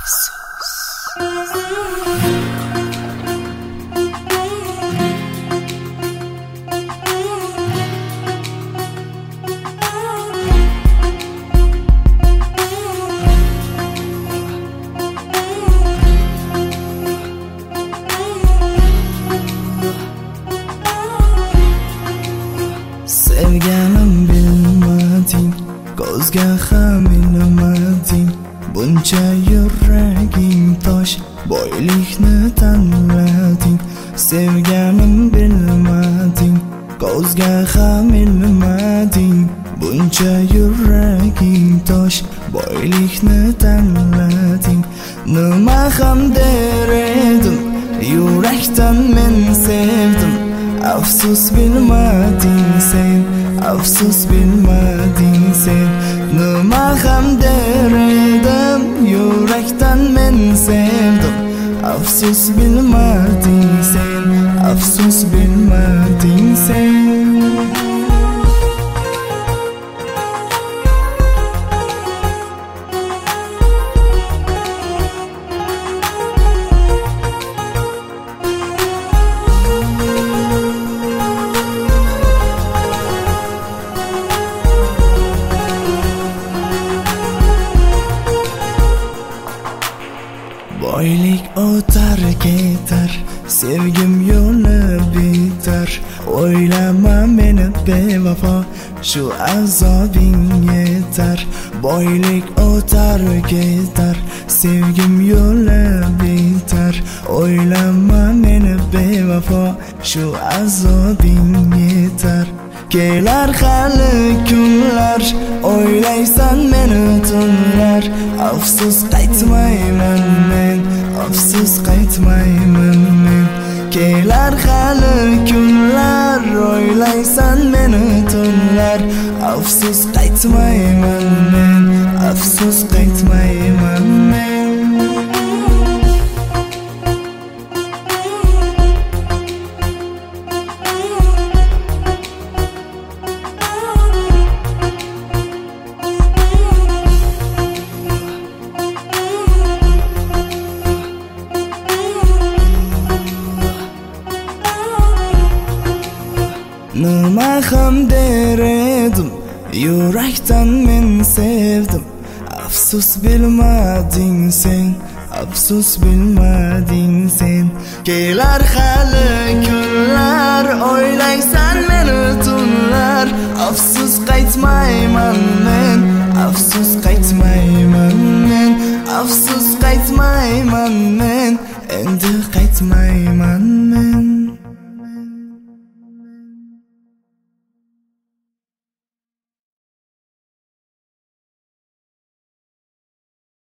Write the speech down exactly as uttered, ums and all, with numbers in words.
Sevganim bilmading, ko'zga ham ilmading. Buncha yuraging tosh, boylikni tanlading. Sevganim bilmading, ko'zga ham ilmading. Buncha yuraging tosh, boylikni tanlading. Nima ham der edim, yurakdan men sevdim. Afsus bilmading sen, afsus bilmading sen. Nima ham der edim, yurakdan men sevdim. Afsus bilmading sen, afsus bilmading sen. Boylik o'tar ketar, sevgim yo'li bitar. O'ylama meni bevafo, shu azobing yetar. Boylik o'tar ketar, sevgim yo'li bitar. O'ylama meni bevafo, shu azobing yetar. Kelar hali kunlar, o'ylaysan meni tunlar. Afsus qaytmayman men, afsus qaytmayman men. Kelar hali kunlar, o'ylaysan meni tunlar. Afsus qaytmayman men, afsus qaytmayman men. Nima ham der edim, yurakdan men sevdim. Afsus bilmading sen, afsus bilmading sen. Kelar hali kunlar, o'ylaysan meni tunlar. Afsus qaytmayman men, afsus qaytmayman men. Afsus qaytmayman men, endi qaytmayman.